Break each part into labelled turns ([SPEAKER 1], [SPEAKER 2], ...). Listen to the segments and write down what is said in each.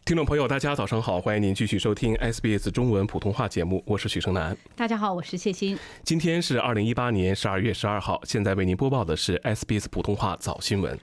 [SPEAKER 1] 听众朋友，大家早上好，欢迎您继续收听 SBS 中文普通话节目，我是许胜男。
[SPEAKER 2] 大家好，我是谢欣。
[SPEAKER 1] 今天是2018年12月12号，现在为您播报的是 SBS 普通话早新闻。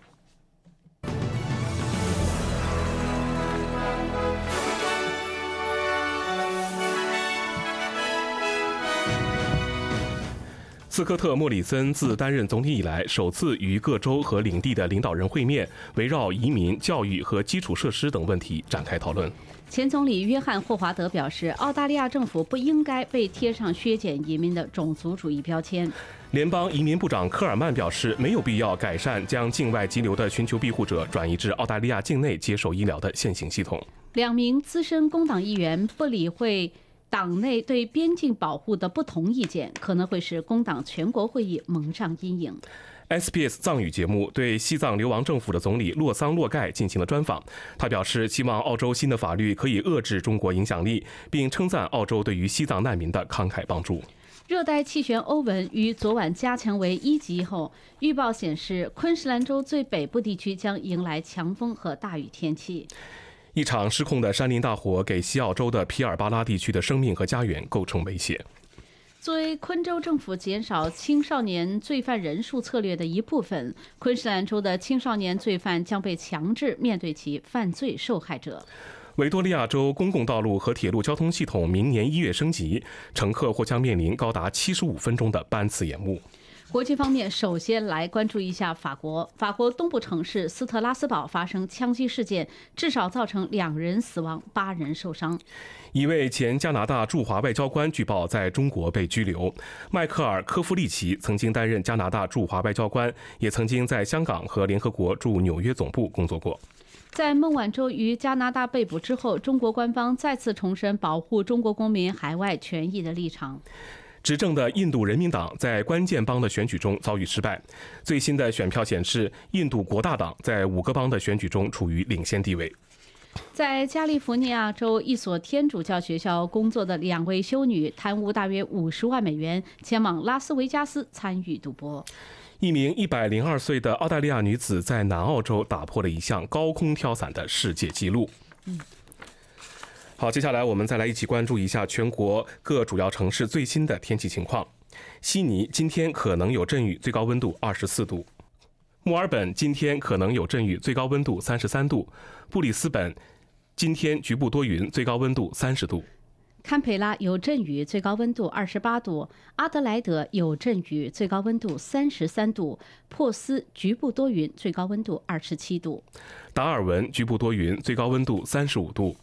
[SPEAKER 1] 斯科特·莫里森自担任总理以来，首次与各州和领地的领导人会面，围绕移民、教育和基础设施等问题展开讨论。
[SPEAKER 2] 前总理约翰·霍华德表示，澳大利亚政府不应该被贴上削减移民的种族主义标签。
[SPEAKER 1] 联邦移民部长科尔曼表示，没有必要改善将境外急流的寻求庇护者转移至澳大利亚境内接受医疗的现行系统。
[SPEAKER 2] 2名资深工党议员不理会党内对边境保护的不同意见，可能会使工党全国会议蒙上阴影。
[SPEAKER 1] SBS 藏语节目对西藏流亡政府的总理洛桑洛盖进行了专访，他表示希望澳洲新的法律可以遏制中国影响力，并称赞澳洲对于西藏难民的慷慨帮助。
[SPEAKER 2] 热带气旋欧文于昨晚加强为1级后，预报显示昆士兰州最北部地区将迎来强风和大雨天气。
[SPEAKER 1] 一场失控的山林大火给西澳洲的皮尔巴拉地区的生命和家园构成威胁。
[SPEAKER 2] 作为昆州政府减少青少年罪犯人数策略的一部分，昆士兰州的青少年罪犯将被强制面对其犯罪受害者。
[SPEAKER 1] 维多利亚州公共道路和铁路交通系统明年1月升级，乘客或将面临高达75分钟的班次延误。
[SPEAKER 2] 国际方面，首先来关注一下法国。法国东部城市斯特拉斯堡发生枪击事件，至少造成2人死亡，8人受伤。
[SPEAKER 1] 一位前加拿大驻华外交官据报在中国被拘留。迈克尔·科夫利奇曾经担任加拿大驻华外交官，也曾经在香港和联合国驻纽约总部工作过。
[SPEAKER 2] 在孟晚舟于加拿大被捕之后，中国官方再次重申保护中国公民海外权益的立场。
[SPEAKER 1] 执政的印度人民党在关键邦的选举中遭遇失败。最新的选票显示，印度国大党在5个邦的选举中处于领先地位。
[SPEAKER 2] 在加利福尼亚州一所天主教学校工作的2位修女贪污大约50万美元，前往拉斯维加斯参与赌博。
[SPEAKER 1] 一名102岁的澳大利亚女子在南澳洲打破了一项高空跳伞的世界纪录。好，接下来我们再来一起关注一下全国各主要城市最新的天气情况。悉尼今天可能有阵雨，最高温度24度。墨尔本今天可能有阵雨，最高温度33度。布里斯本今天局部多云，最高温度30度。
[SPEAKER 2] 堪培拉有阵雨，最高温度28度；阿德莱德有阵雨，最高温度33度；珀斯局部多云，最高温度27度；
[SPEAKER 1] 达尔文局部多云，最高温度35度；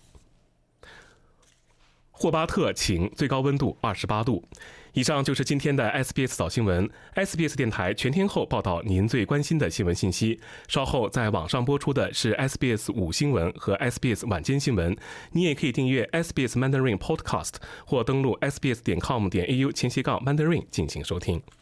[SPEAKER 1] 霍巴特晴，最高温度28度。以上就是今天的 SBS 早新闻。SBS 电台全天候报道您最关心的新闻信息。稍后在网上播出的是 SBS 5新闻和 SBS 晚间新闻。你也可以订阅 SBS Mandarin Podcast 或登录 sbs.com.au/Mandarin 进行收听。